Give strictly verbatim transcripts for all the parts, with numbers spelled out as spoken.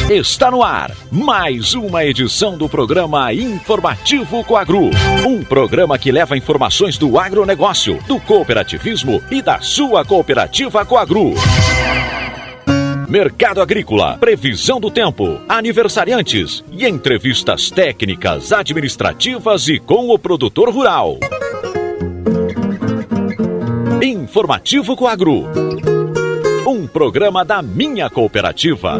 Está no ar mais uma edição do programa Informativo Coagro. Um programa que leva informações do agronegócio, do cooperativismo e da sua cooperativa Coagro. Mercado agrícola, previsão do tempo, aniversariantes e entrevistas técnicas, administrativas e com o produtor rural. Informativo Coagro. Um programa da minha cooperativa.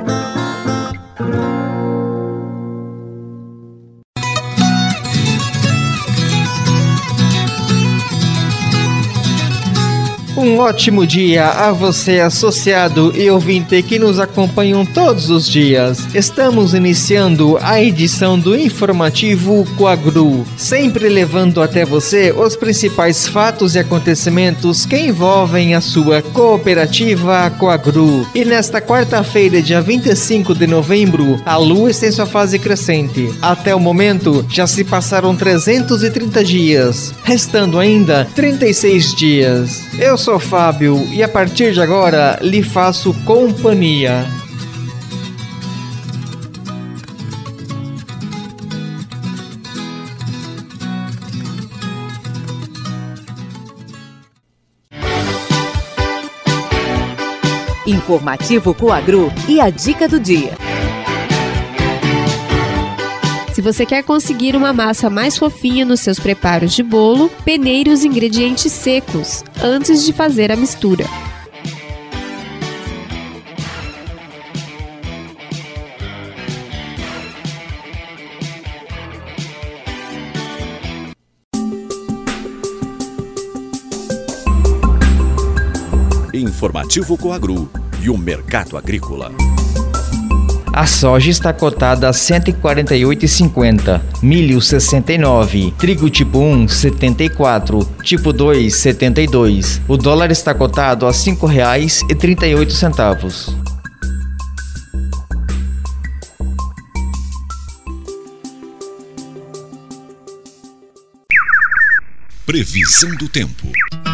Um ótimo dia a você, associado e ouvinte que nos acompanham todos os dias. Estamos iniciando a edição do Informativo Coagro, sempre levando até você os principais fatos e acontecimentos que envolvem a sua cooperativa Coagro. E nesta quarta-feira, dia vinte e cinco de novembro, a lua está em sua fase crescente. Até o momento, já se passaram trezentos e trinta dias, restando ainda trinta e seis dias. Eu sou Fábio e a partir de agora lhe faço companhia. Informativo Coagro e a dica do dia. Se você quer conseguir uma massa mais fofinha nos seus preparos de bolo, peneire os ingredientes secos antes de fazer a mistura. Informativo Coagro e o mercado agrícola. A soja está cotada a cento e quarenta e oito reais e cinquenta centavos, milho sessenta e nove, trigo tipo um setenta e quatro, tipo dois setenta e dois. O dólar está cotado a cinco reais e trinta e oito centavos. Previsão do tempo.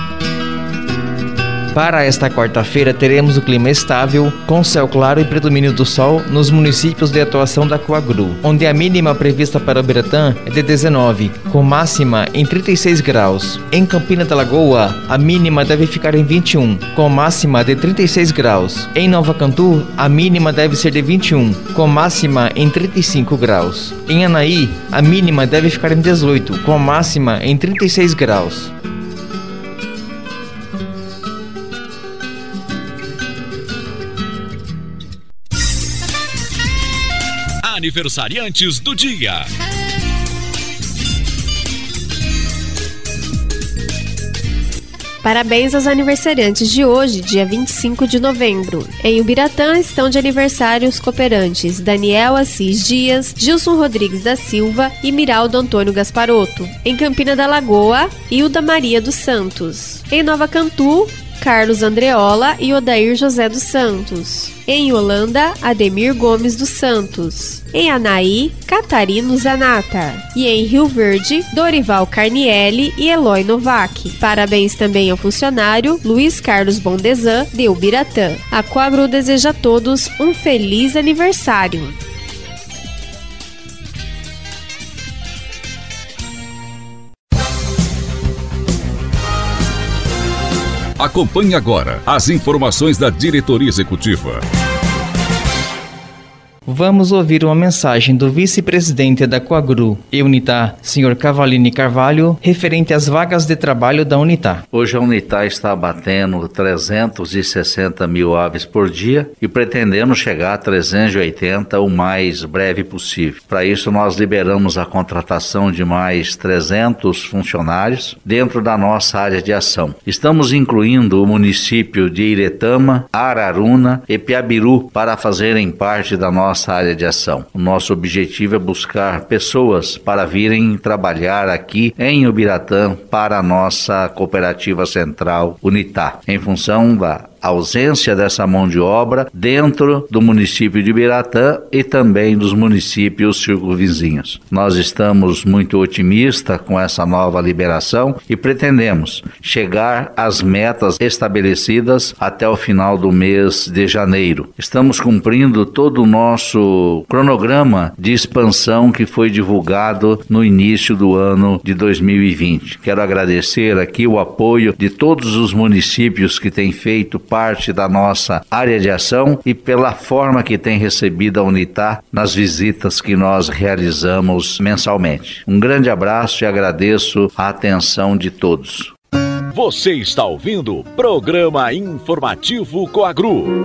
Para esta quarta-feira, teremos o clima estável, com céu claro e predomínio do sol nos municípios de atuação da Coagro, onde a mínima prevista para Ubiratã é de dezenove, com máxima em trinta e seis graus. Em Campina da Lagoa, a mínima deve ficar em vinte e um, com máxima de trinta e seis graus. Em Nova Cantu, a mínima deve ser de vinte e um, com máxima em trinta e cinco graus. Em Anaí, a mínima deve ficar em dezoito, com máxima em trinta e seis graus. Aniversariantes do dia. Parabéns aos aniversariantes de hoje, dia vinte e cinco de novembro. Em Ubiratã estão de aniversário os cooperantes Daniel Assis Dias, Gilson Rodrigues da Silva e Miraldo Antônio Gasparotto. Em Campina da Lagoa, Hilda Maria dos Santos. Em Nova Cantu, Carlos Andreola e Odair José dos Santos. Em Holanda, Ademir Gomes dos Santos. Em Anaí, Catarino Zanata. E em Rio Verde, Dorival Carnielli e Eloy Novak. Parabéns também ao funcionário Luiz Carlos Bondezan, de Ubiratã. A Coagro deseja a todos um feliz aniversário. Acompanhe agora as informações da diretoria executiva. Vamos ouvir uma mensagem do vice-presidente da Coagro e Unitá, senhor Cavalini Carvalho, referente às vagas de trabalho da Unitá. Hoje a Unitá está abatendo trezentos e sessenta mil aves por dia e pretendemos chegar a trezentos e oitenta o mais breve possível. Para isso nós liberamos a contratação de mais trezentos funcionários dentro da nossa área de ação. Estamos incluindo o município de Iretama, Araruna e Piabiru para fazerem parte da nossa nossa área de ação. O nosso objetivo é buscar pessoas para virem trabalhar aqui em Ubiratã para a nossa cooperativa central Unitá, em função da a ausência dessa mão de obra dentro do município de Ubiratã e também dos municípios circunvizinhos. Nós estamos muito otimistas com essa nova liberação e pretendemos chegar às metas estabelecidas até o final do mês de janeiro. Estamos cumprindo todo o nosso cronograma de expansão que foi divulgado no início do ano de dois mil e vinte. Quero agradecer aqui o apoio de todos os municípios que têm feito parte da nossa área de ação e pela forma que tem recebido a Unitá nas visitas que nós realizamos mensalmente. Um grande abraço e agradeço a atenção de todos. Você está ouvindo o Programa Informativo Coagru.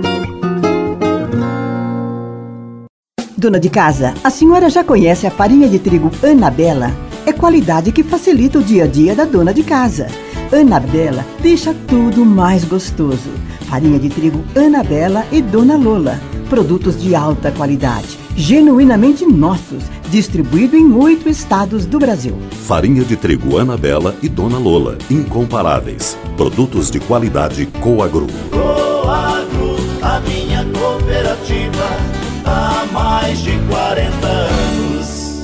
Dona de casa, a senhora já conhece a farinha de trigo Anabela? É qualidade que facilita o dia a dia da dona de casa. Anabela deixa tudo mais gostoso. Farinha de trigo Anabela e Dona Lola. Produtos de alta qualidade, genuinamente nossos, distribuído em oito estados do Brasil. Farinha de trigo Anabela e Dona Lola, incomparáveis. Produtos de qualidade Coagru. Coagru, a minha cooperativa, há mais de quarenta anos.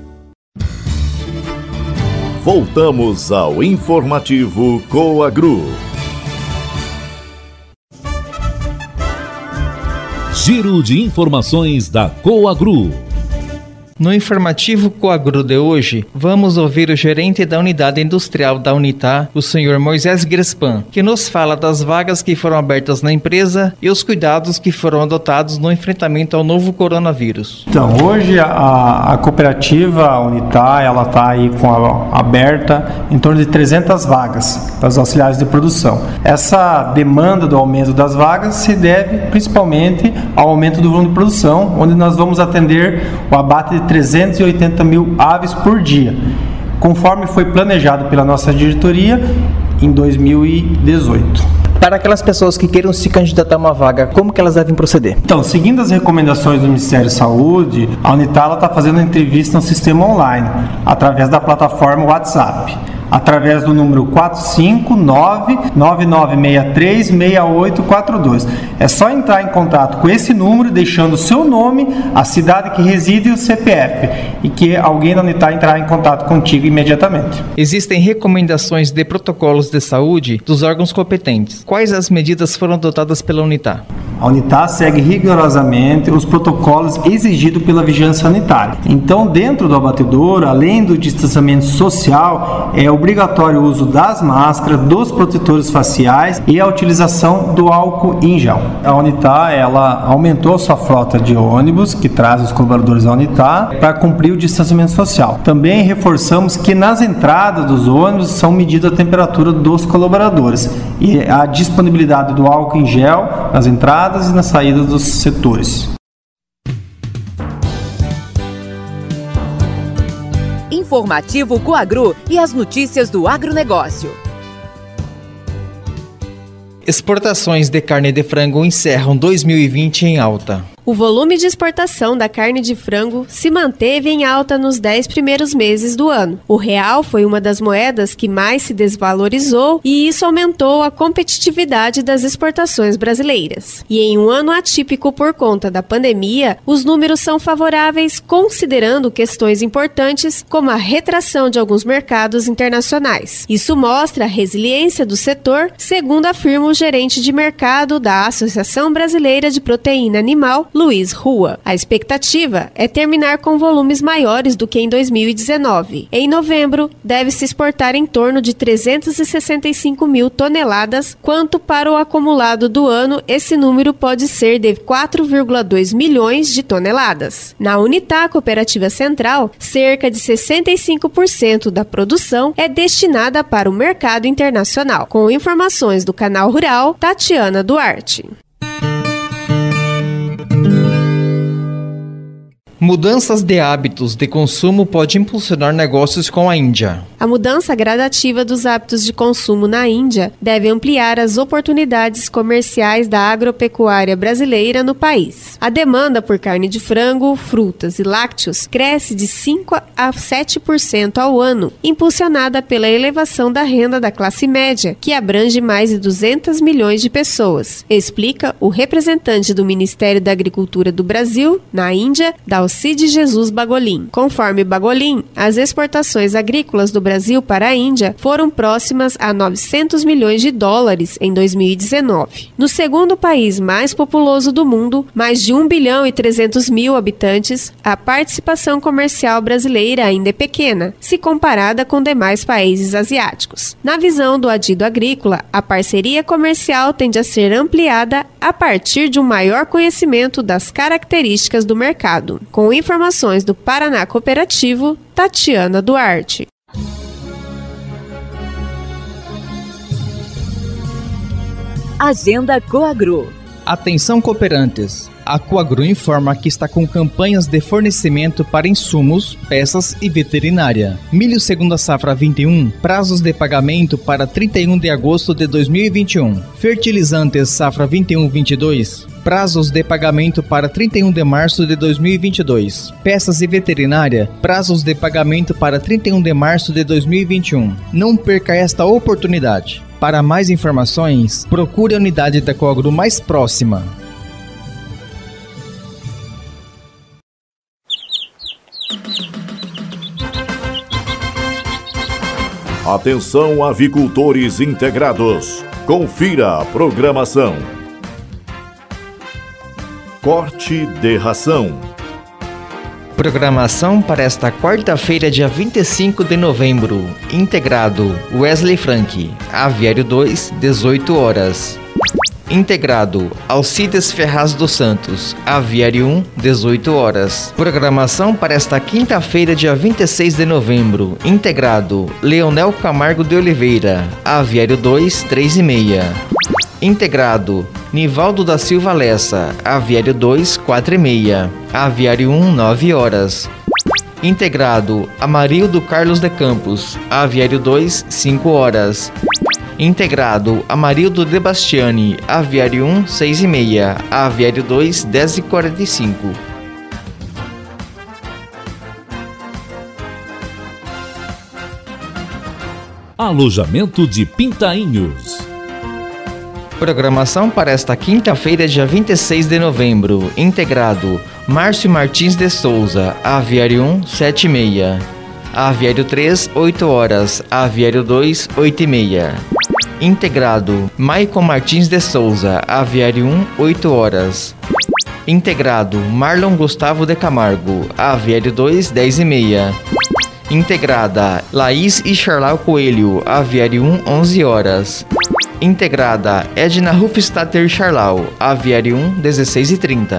Voltamos ao informativo Coagru. Giro de informações da Coagru. No informativo Coagru de hoje, vamos ouvir o gerente da unidade industrial da Unitá, o senhor Moisés Grespan, que nos fala das vagas que foram abertas na empresa e os cuidados que foram adotados no enfrentamento ao novo coronavírus. Então, hoje a, a cooperativa a Unitá, ela está aí com a, aberta em torno de trezentas vagas para os auxiliares de produção. Essa demanda do aumento das vagas se deve principalmente ao aumento do volume de produção, onde nós vamos atender o abate de trezentos e oitenta mil aves por dia, conforme foi planejado pela nossa diretoria em dois mil e dezoito. Para aquelas pessoas que queiram se candidatar a uma vaga, como que elas devem proceder? Então, seguindo as recomendações do Ministério da Saúde, a Unitá está fazendo entrevista no sistema online, através da plataforma WhatsApp, através do número quatro cinco nove, nove nove seis três, seis oito quatro dois. É só entrar em contato com esse número, deixando o seu nome, a cidade que reside e o C P F, e que alguém da Unitá entrará em contato contigo imediatamente. Existem recomendações de protocolos de saúde dos órgãos competentes. Quais as medidas foram adotadas pela Unitá? A Unitá segue rigorosamente os protocolos exigidos pela vigilância sanitária. Então, dentro do abatedouro, além do distanciamento social, é obrigatório o uso das máscaras, dos protetores faciais e a utilização do álcool em gel. A Unitá, ela aumentou sua frota de ônibus, que traz os colaboradores da Unitá, para cumprir o distanciamento social. Também reforçamos que nas entradas dos ônibus são medida a temperatura dos colaboradores e a disponibilidade do álcool em gel nas entradas e na saída dos setores. Informativo Coagru e as notícias do agronegócio. Exportações de carne de frango encerram dois mil e vinte em alta. O volume de exportação da carne de frango se manteve em alta nos dez primeiros meses do ano. O real foi uma das moedas que mais se desvalorizou e isso aumentou a competitividade das exportações brasileiras. E em um ano atípico por conta da pandemia, os números são favoráveis considerando questões importantes como a retração de alguns mercados internacionais. Isso mostra a resiliência do setor, segundo afirma o gerente de mercado da Associação Brasileira de Proteína Animal, Luiz Rua. A expectativa é terminar com volumes maiores do que em dois mil e dezenove. Em novembro, deve-se exportar em torno de trezentos e sessenta e cinco mil toneladas, quanto para o acumulado do ano, esse número pode ser de quatro vírgula dois milhões de toneladas. Na Unitá Cooperativa Central, cerca de sessenta e cinco por cento da produção é destinada para o mercado internacional. Com informações do Canal Rural, Tatiana Duarte. Mudanças de hábitos de consumo podem impulsionar negócios com a Índia. A A mudança gradativa dos hábitos de consumo na Índia deve ampliar as oportunidades comerciais da agropecuária brasileira no país. A demanda por carne de frango, frutas e lácteos cresce de cinco a sete por cento ao ano, impulsionada pela elevação da renda da classe média, que abrange mais de duzentos milhões de pessoas, explica o representante do Ministério da Agricultura do Brasil, na Índia, Dalcide Jesus Bagolin. Conforme Bagolin, as exportações agrícolas do Brasil para a Índia foram próximas a novecentos milhões de dólares em dois mil e dezenove. No segundo país mais populoso do mundo, mais de um bilhão e trezentos mil habitantes, a participação comercial brasileira ainda é pequena, se comparada com demais países asiáticos. Na visão do Adido Agrícola, a parceria comercial tende a ser ampliada a partir de um maior conhecimento das características do mercado. Com informações do Paraná Cooperativo, Tatiana Duarte. Agenda Coagro. Atenção cooperantes! A Coagro informa que está com campanhas de fornecimento para insumos, peças e veterinária. Milho segunda safra vinte e um, prazos de pagamento para trinta e um de agosto de dois mil e vinte e um. Fertilizantes safra vinte e um vinte e dois, prazos de pagamento para trinta e um de março de dois mil e vinte e dois. Peças e veterinária, prazos de pagamento para trinta e um de março de dois mil e vinte e um. Não perca esta oportunidade. Para mais informações, procure a unidade da Coagro mais próxima. Atenção, avicultores integrados. Confira a programação. Corte de ração. Programação para esta quarta-feira, dia vinte e cinco de novembro. Integrado Wesley Frank, Aviário dois, dezoito horas. Integrado Alcides Ferraz dos Santos, Aviário um, dezoito horas. Programação para esta quinta-feira, dia vinte e seis de novembro. Integrado Leonel Camargo de Oliveira, Aviário dois, três e meia. Integrado Nivaldo da Silva Lessa, Aviário dois, quatro e meia. Aviário um, nove horas. Integrado Amarildo Carlos de Campos, Aviário dois, cinco horas. Integrado Amarildo de Bastiani, Aviário um, seis e meia. Aviário dois, dez e quarenta e cinco. Alojamento de Pintainhos. Programação para esta quinta-feira, dia vinte e seis de novembro. Integrado Márcio Martins de Souza, Aviário um, sete e meia. Aviário três, oito horas. Aviário dois, oito e meia. Integrado Maicon Martins de Souza, Aviário um, oito horas. Integrado Marlon Gustavo de Camargo, Aviário dois, dez e meia. Integrada Laís e Charlau Coelho, Aviário um, onze horas. Integrada Edna Rufstatter Charlau, Aviário um, dezesseis e trinta.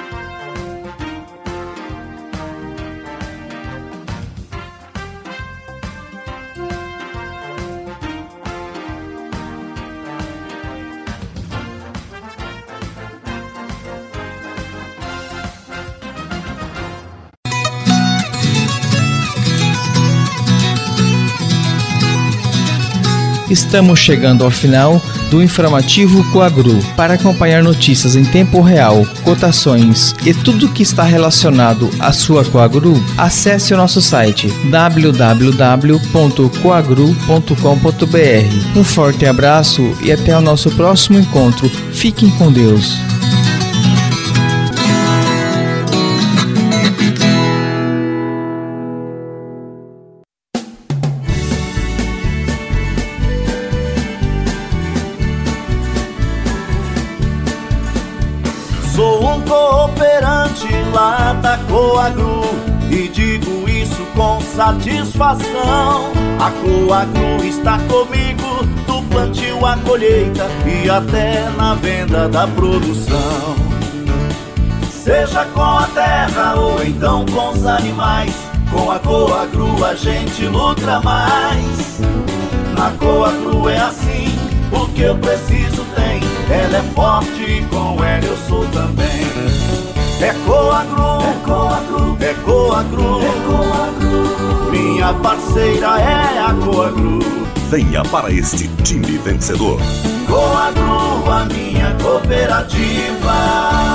Estamos chegando ao final do informativo Coagro. Para acompanhar notícias em tempo real, cotações e tudo o que está relacionado à sua Coagro, acesse o nosso site w w w ponto coagro ponto com ponto b r. Um forte abraço e até o nosso próximo encontro. Fiquem com Deus. Sou um cooperante lá da Coagro e digo isso com satisfação. A Coagro está comigo do plantio à colheita e até na venda da produção. Seja com a terra ou então com os animais, com a Coagro a gente lucra mais. Na Coagro é assim, o que eu preciso tem. Ela é forte e com ela eu sou também. É Coagro, é Coagro, é Coagro, é Coagro. Minha parceira é a Coagro. Venha para este time vencedor. Coagro, a minha cooperativa.